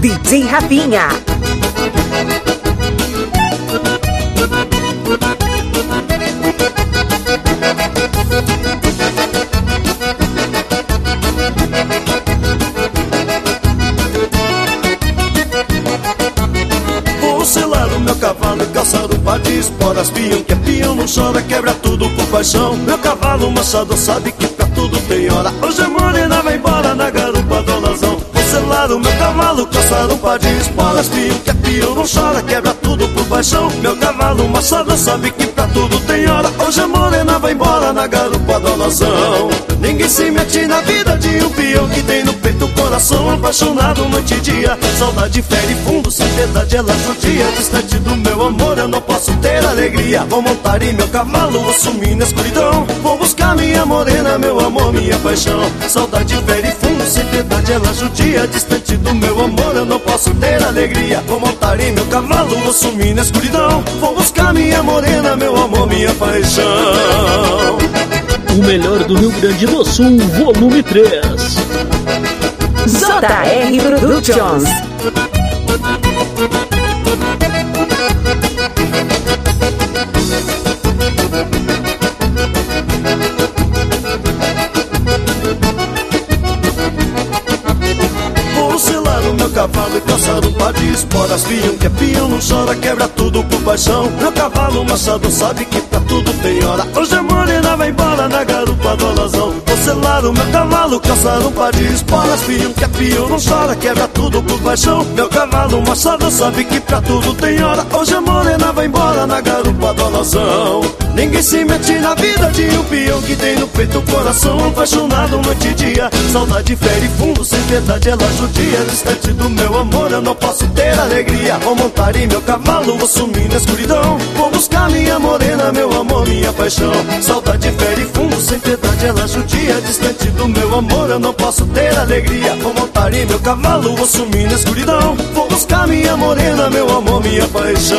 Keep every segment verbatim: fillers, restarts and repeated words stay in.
D J Rafinha. Vou selar o meu cavalo e calçar um par de esporas. Pião que é pião, não chora, quebra tudo por paixão. Meu cavalo machado sabe que pra tudo tem hora. Hoje a morena vai embora na garupa do Lazão. Vou selar o meu cavalo, calçar um par de esporas. Pião que é pião, não chora, quebra tudo por paixão. Meu cavalo machado sabe que pra tudo tem hora. Hoje a morena vai embora na garupa do Lazão. Ninguém se mete na vida de um peão que tem no peito o coração apaixonado noite e dia. Saudade fere fundo, sem piedade ela judia. Distante do meu amor eu não posso ter alegria. Vou montar em meu cavalo, vou sumir na escuridão. Vou buscar minha morena, meu amor, minha paixão. Saudade fere fundo, sem piedade ela judia. Distante do meu amor eu não posso ter alegria. Vou montar em meu cavalo, vou sumir na escuridão. Vou buscar minha morena, meu amor, minha paixão. O melhor do Rio Grande do Sul, volume três. J R Productions. Vou selar o meu cavalo e calçar um par de esporas. Pião que é pião, não chora, quebra tudo por paixão. Meu cavalo machado sabe que pra tudo tem hora. Hoje a morena vai embora na garupa do Lazão. Vou selar o meu cavalo, calçar um par de esporas. Pião que é pião, não chora, quebra tudo por paixão. Meu cavalo machado sabe que pra tudo tem hora. Hoje a morena vai embora na garupa do Lazão. Ninguém se mete na vida de um peão que tem no peito o coração apaixonado noite e dia. Saudade fere fundo, sem piedade ela judia. Distante do meu amor eu não posso ter alegria. Vou montar em meu cavalo, vou sumir na escuridão. Vou buscar minha morena, meu amor, minha paixão. Saudade fere fundo, sem piedade ela judia. Distante do meu amor eu não posso ter alegria. Vou montar em meu cavalo, vou sumir na escuridão. Vou buscar minha morena, meu amor, minha paixão.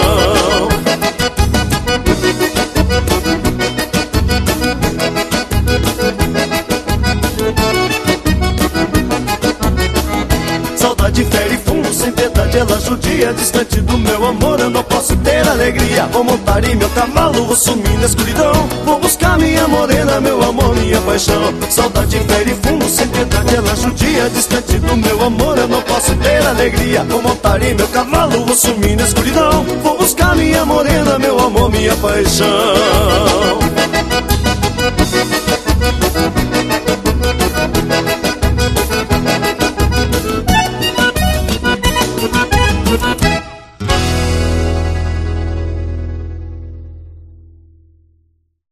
Saudade fere fundo, sem piedade ela judia. Distante do meu amor eu não posso ter alegria. Vou montar em meu cavalo, vou sumir na escuridão. Vou buscar minha morena, meu amor, minha paixão. Saudade fere fundo, sem piedade ela judia. Distante do meu amor eu não posso ter alegria. Vou montar em meu cavalo, vou sumir na escuridão. Vou buscar minha morena, meu amor, minha paixão.